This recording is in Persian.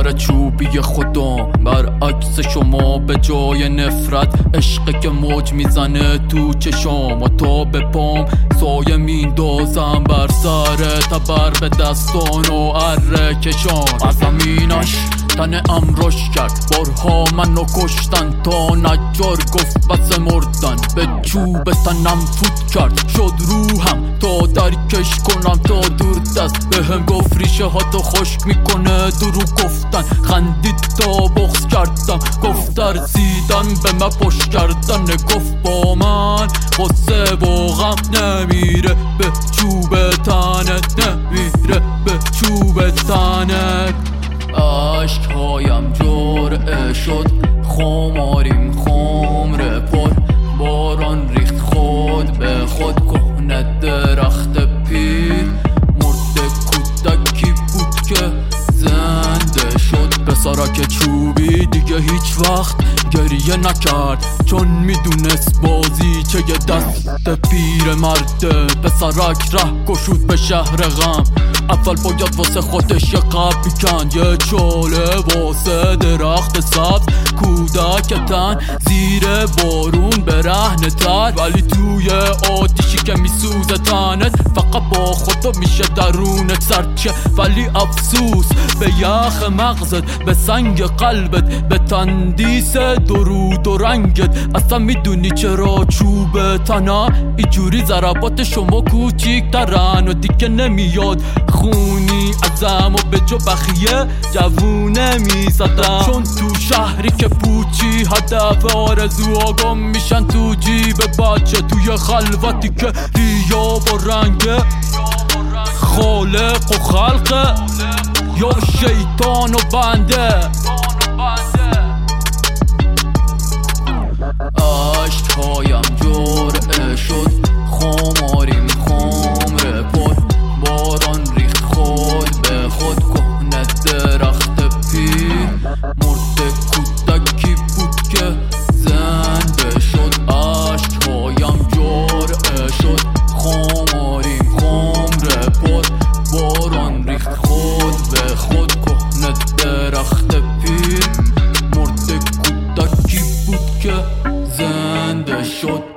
پسر چوبی خودم، برعکس شما به جای نفرت عشقی که موج میزنه تو چشم و تا به پام سایه میندازم بر سر تبر به دستان و اره کشان. از زمینش تن امروش کرد، بارها منو کشتن تا نجار گفت بس مردن. به چوب تنم فوت کرد، شد روحم تا درکش کنم تا دور دست. به هم گفت ریشه ها تو خشک میکنه درو گفتن. خندید تا بغض کردم، گفت ترسیدن به من پشت کردن. گفت با من غصه و غم نمیره به چوب تنت، نمیره به چوب تنت. عشقهایم جرعه شد، خماریم خمر پر. باران ریخت خود به خود، کهنه درخت پیر. مرد کودکی بود که زنده شد. پسرک چوبی دیگه هیچ وقت گریه نکرد، چون میدونست بازی چه یه دست پیر مرده. پسرک ره گشود به شهر غم، اول باید واسه خودش یه قب بیکند. یه چاله واسه درخت سبز، کودک تن زیر بارون برهنه تر. ولی توی آتیشی که میسوزه تنت، فقط با خدا میشه درونت سرچه. ولی افسوس به یخ مغزت، به سنگ قلبت، به تندیس درود و رنگت. اصلا میدونی چرا چوب تنه اینجوری ضربات شما کوچیک ترن و دیگه نمیاد خونی ازم و به جو بخیه جوونه میزدم. چون تو شهری که پوچی هدف آرزوها گم میشن تو جیب بچه. توی خلوتی که ریا و رنگه، خالق و خلقه یا شیطان و بنده. عشقهایم جرعه شد، خماریم خمر پر. باران ریخت خود به خود، کهنه درخت پیر. مرد کودکی بود که زنده شد. عشقهایم جرعه شد، خماریم خمر پر. باران ریخت خود به خود، کهنه درخت پیر. مرد کودکی بود که زنده شد.